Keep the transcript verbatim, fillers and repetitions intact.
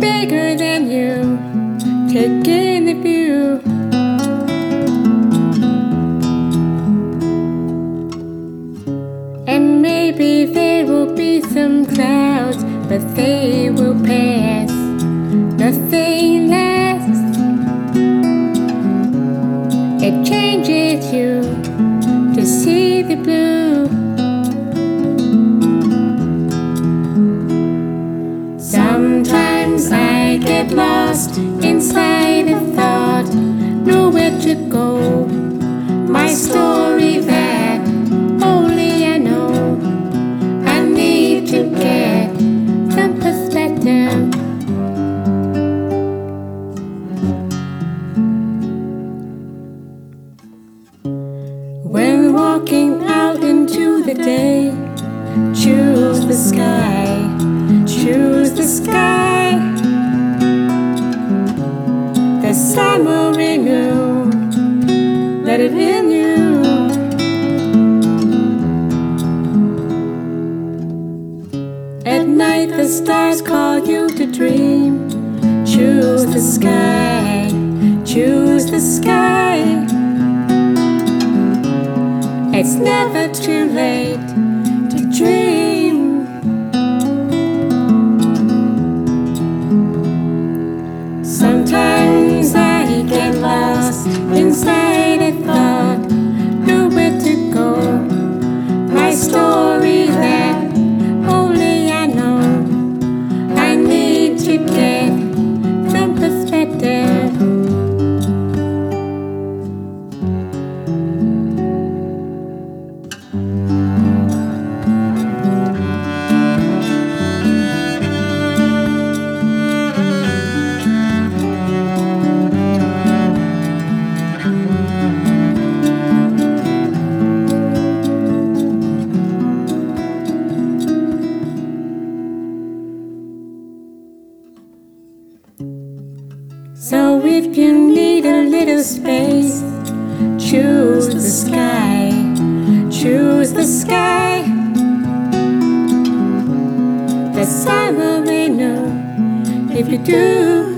bigger than you, taking the view. And maybe there will be some clouds, but they will pass. Nothing lasts. It changes you to see the blue. Sometimes I get lost inside a thought, nowhere to go. My story that only I know. I need to get some perspective. When walking out into the day, choose the sky, choose the sky. The sun will renew, let it in you. At night the stars call you to dream. Choose the sky, choose the sky. It's never too late to dream. Sometimes I get lost inside a thought, nowhere to go. My story that only I know. I need to get some perspective. So if you need a little space, choose the sky, choose the sky. The sun will renew if you do.